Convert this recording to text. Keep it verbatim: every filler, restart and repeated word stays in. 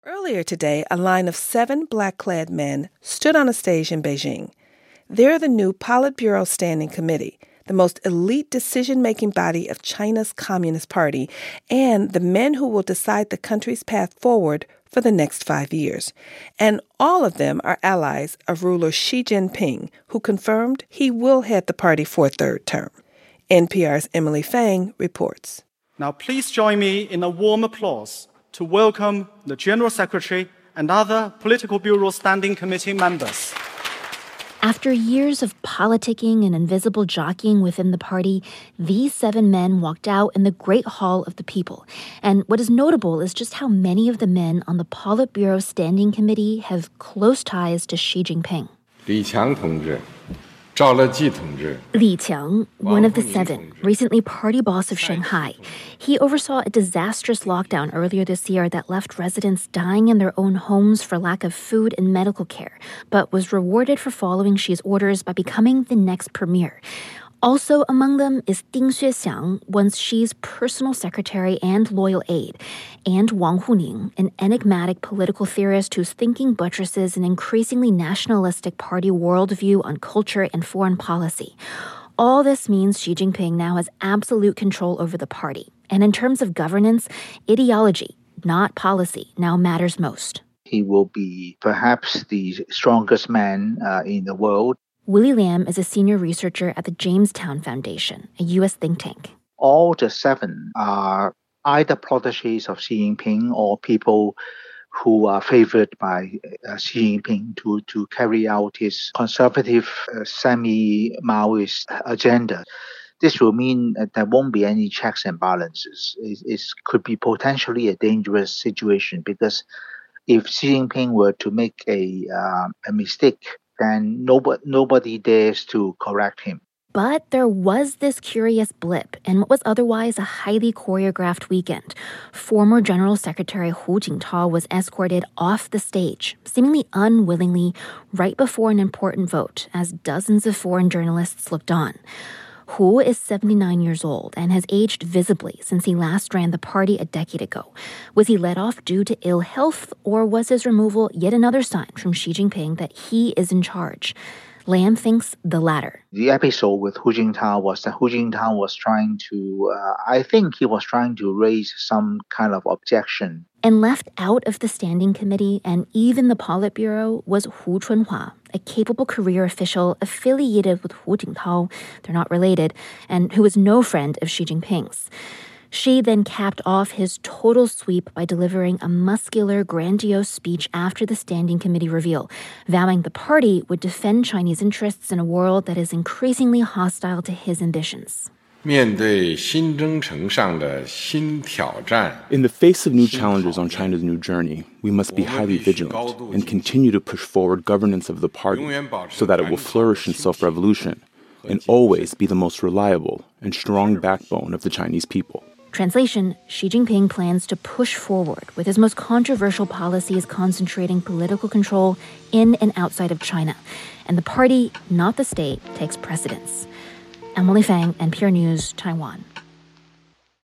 Earlier today, a line of seven black-clad men stood on a stage in Beijing. They're the new Politburo Standing Committee, the most elite decision-making body of China's Communist Party, and the men who will decide the country's path forward for the next five years. And all of them are allies of ruler Xi Jinping, who confirmed he will head the party for a third term. N P R's Emily Fang reports. Now please join me in a warm applause to welcome the General Secretary and other Political Bureau Standing Committee members. After years of politicking and invisible jockeying within the party, these seven men walked out in the Great Hall of the People. And what is notable is just how many of the men on the Politburo Standing Committee have close ties to Xi Jinping. Li Qiang 同志 Zhao Leji 同志 Li Qiang, one of the seven, recently party boss of Shanghai. He oversaw a disastrous lockdown earlier this year that left residents dying in their own homes for lack of food and medical care, but was rewarded for following Xi's orders by becoming the next premier. Also among them is Ding Xuexiang, once Xi's personal secretary and loyal aide, and Wang Huning, an enigmatic political theorist whose thinking buttresses an increasingly nationalistic party worldview on culture and foreign policy. All this means Xi Jinping now has absolute control over the party. And in terms of governance, ideology, not policy, now matters most. He will be perhaps the strongest man uh, in the world. Willie Lam is a senior researcher at the Jamestown Foundation, a U S think tank. All the seven are either proteges of Xi Jinping or people who are favored by uh, Xi Jinping to, to carry out his conservative, uh, semi-Maoist agenda. This will mean that there won't be any checks and balances. It, it could be potentially a dangerous situation because if Xi Jinping were to make a, uh, a mistake, then nobody, nobody dares to correct him. But there was this curious blip in what was otherwise a highly choreographed weekend. Former General Secretary Hu Jintao was escorted off the stage, seemingly unwillingly, right before an important vote, as dozens of foreign journalists looked on. Hu is seventy-nine years old and has aged visibly since he last ran the party a decade ago. Was he let off due to ill health, or was his removal yet another sign from Xi Jinping that he is in charge? Lam thinks the latter. The episode with Hu Jintao was that Hu Jintao was trying to, uh, I think he was trying to raise some kind of objection. And left out of the standing committee and even the Politburo was Hu Chunhua, a capable career official affiliated with Hu Jintao, they're not related, and who is no friend of Xi Jinping's. Xi then capped off his total sweep by delivering a muscular, grandiose speech after the Standing Committee reveal, vowing the party would defend Chinese interests in a world that is increasingly hostile to his ambitions. In the face of new challenges on China's new journey, we must be highly vigilant and continue to push forward governance of the party so that it will flourish in self-revolution and always be the most reliable and strong backbone of the Chinese people. Translation, Xi Jinping plans to push forward with his most controversial policies concentrating political control in and outside of China. And the party, not the state, takes precedence. Emily Fang, N P R News, Taiwan.